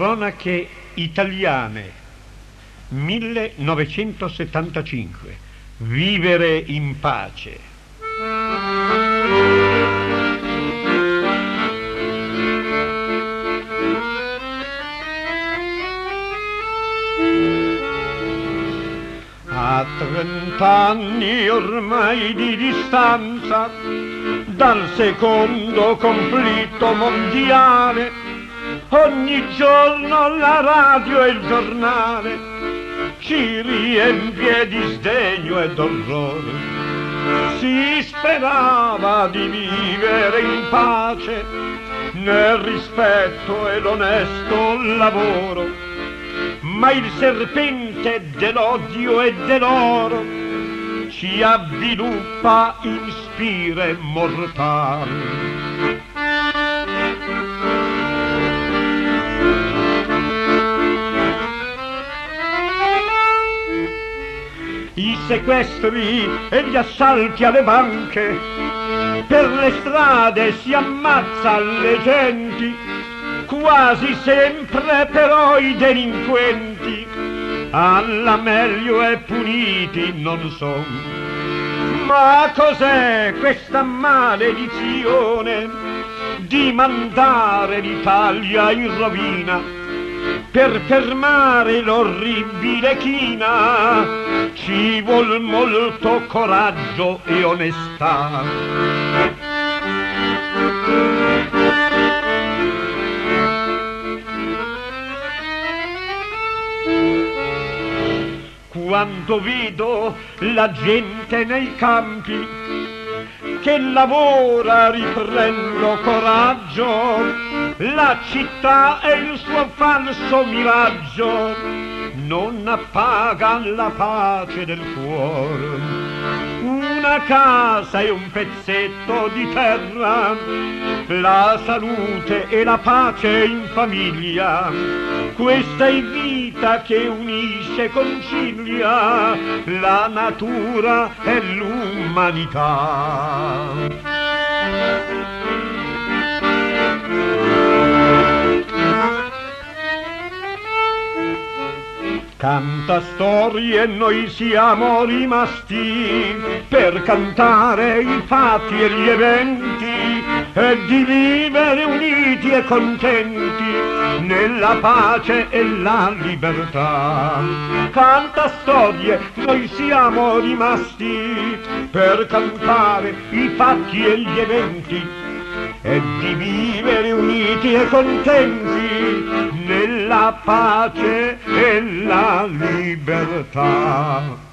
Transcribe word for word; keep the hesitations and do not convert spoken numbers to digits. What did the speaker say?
Cronache italiane, millenovecentosettantacinque. Vivere in pace. A trent'anni ormai di distanza dal secondo conflitto mondiale, ogni giorno la radio e il giornale ci riempie di sdegno e d'orrore. Si sperava di vivere in pace nel rispetto e l'onesto lavoro, ma il serpente dell'odio e dell'oro ci avviluppa in spire mortali. I sequestri e gli assalti alle banche, per le strade si ammazza le genti, quasi sempre però i delinquenti alla meglio e puniti non son. Ma cos'è questa maledizione di mandare l'Italia in rovina? Per fermare l'orribile china ci vuol molto coraggio e onestà. Quando vedo la gente nei campi che lavora riprendo coraggio, la città è il suo falso miraggio, non appaga la pace del cuore. Una casa e un pezzetto di terra, la salute e la pace in famiglia, questa è vita che unisce e concilia la natura e l'umanità. Canta storie, noi siamo rimasti per cantare i fatti e gli eventi e di vivere uniti e contenti nella pace e la libertà. Canta storie, noi siamo rimasti per cantare i fatti e gli eventi e di vivere uniti e contenti nella pace e la libertà.